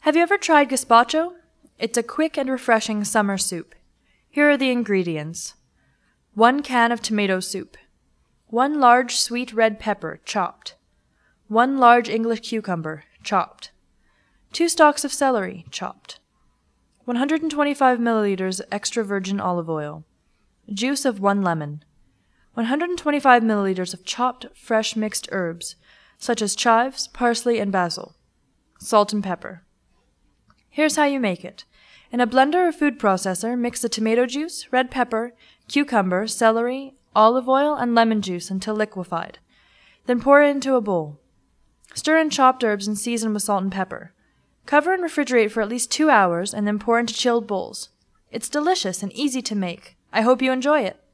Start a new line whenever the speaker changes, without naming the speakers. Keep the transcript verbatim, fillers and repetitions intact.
Have you ever tried gazpacho? It's a quick and refreshing summer soup. Here are the ingredients. One can of tomato soup. One large sweet red pepper, chopped. One large English cucumber, chopped. Two stalks of celery, chopped. one hundred twenty-five milliliters extra virgin olive oil. Juice of one lemon. one hundred twenty-five milliliters of chopped, fresh mixed herbs, such as chives, parsley, and basil. Salt and pepper. Here's how you make it. In a blender or food processor, mix the tomato juice, red pepper, cucumber, celery, olive oil, and lemon juice until liquefied. Then pour it into a bowl. Stir in chopped herbs and season with salt and pepper. Cover and refrigerate for at least two hours and then pour into chilled bowls. It's delicious and easy to make. I hope you enjoy it.